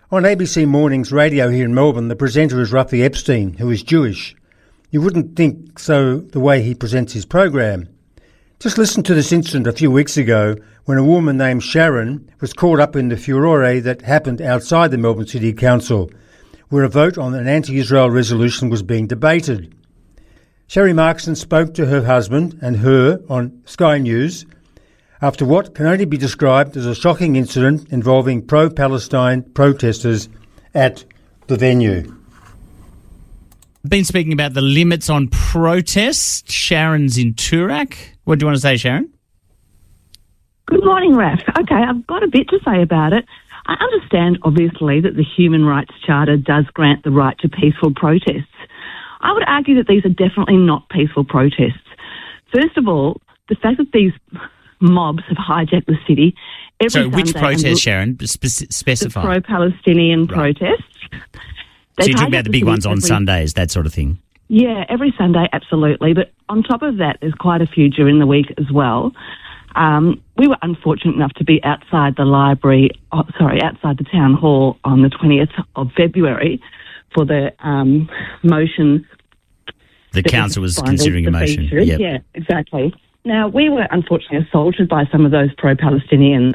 On ABC Mornings Radio here in Melbourne, the presenter is Rafi Epstein, who is Jewish. You wouldn't think so the way he presents his program. Just listen to this incident a few weeks ago when a woman named Sharon was caught up in the furore that happened outside the Melbourne City Council, where a vote on an anti-Israel resolution was being debated. Sherry Markson spoke to her husband and her on Sky News after what can only be described as a shocking incident involving pro-Palestine protesters at the venue. I've been speaking about the limits on protests. Sharon's in Toorak. What do you want to say, Sharon? Good morning, Raf. Okay, I've got a bit to say about it. I understand, obviously, that the Human Rights Charter does grant the right to peaceful protests. I would argue that these are definitely not peaceful protests. First of all, the fact that these mobs have hijacked the city every Sunday... So which protest, Sharon? Specify. The pro-Palestinian protests. So you're talking about the big ones on Sundays, that sort of thing? Yeah, every Sunday, absolutely. But on top of that, there's quite a few during the week as well. We were unfortunate enough to be outside the outside the town hall on the 20th of February for the motion. The council was considering a motion. Yep. Yeah, exactly. Now, we were unfortunately assaulted by some of those pro-Palestinian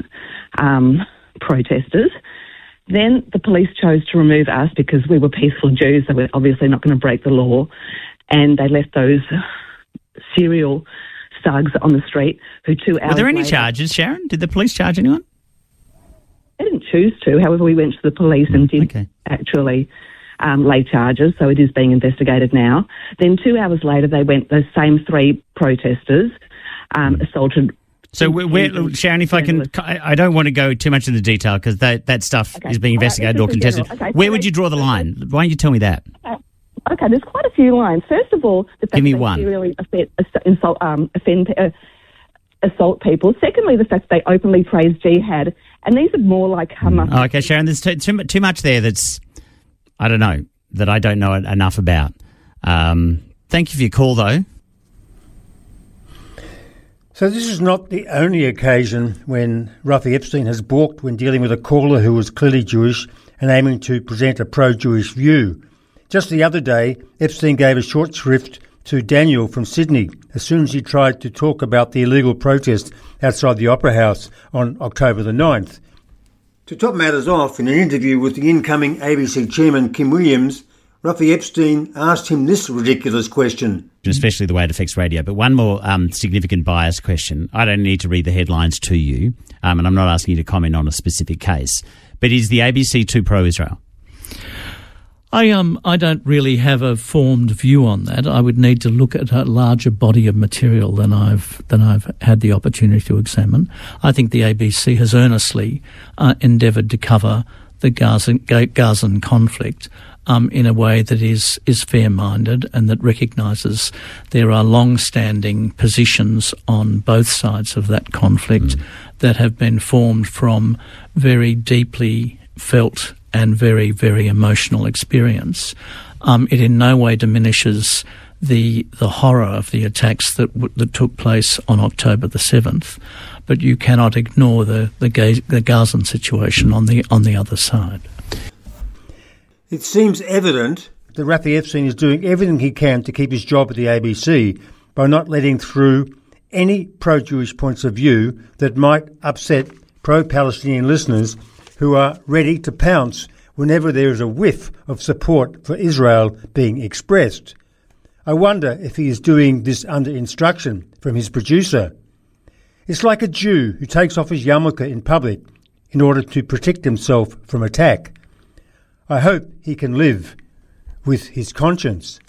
protesters. Then the police chose to remove us because we were peaceful Jews, so we're obviously not going to break the law. And they left those serial thugs on the street who 2 hours Were there any later, charges, Sharon? Did the police charge anyone? They didn't choose to. However, we went to the police and did actually lay charges, so it is being investigated now. Then 2 hours later, those same 3 protesters assaulted. So, Sharon, if I can, I don't want to go too much into detail because that stuff is being investigated or contested. Where would you draw the line? Why don't you tell me that? Okay, there's quite a few lines. First of all, the fact Give me that one. they really assault people. Secondly, the fact that they openly praise jihad. And these are more like Hamas. Okay, Sharon, there's too much there that I don't know enough about. Thank you for your call, though. So this is not the only occasion when Rafi Epstein has balked when dealing with a caller who was clearly Jewish and aiming to present a pro-Jewish view. Just the other day, Epstein gave a short shrift to Daniel from Sydney as soon as he tried to talk about the illegal protest outside the Opera House on October the 9th. To top matters off, in an interview with the incoming ABC chairman Kim Williams, Rafi Epstein asked him this ridiculous question. Especially the way it affects radio. But one more significant bias question. I don't need to read the headlines to you, and I'm not asking you to comment on a specific case. But is the ABC too pro-Israel? I don't really have a formed view on that. I would need to look at a larger body of material than I've had the opportunity to examine. I think the ABC has earnestly endeavoured to cover the Gazan conflict in a way that is fair-minded and that recognises there are long-standing positions on both sides of that conflict that have been formed from very deeply felt and very, very emotional experience. It in no way diminishes the horror of the attacks that took place on October the 7th, but you cannot ignore the Gazan situation on the other side. It seems evident that Rafi Epstein is doing everything he can to keep his job at the ABC by not letting through any pro-Jewish points of view that might upset pro-Palestinian listeners who are ready to pounce whenever there is a whiff of support for Israel being expressed. I wonder if he is doing this under instruction from his producer. It's like a Jew who takes off his yarmulke in public in order to protect himself from attack. I hope he can live with his conscience.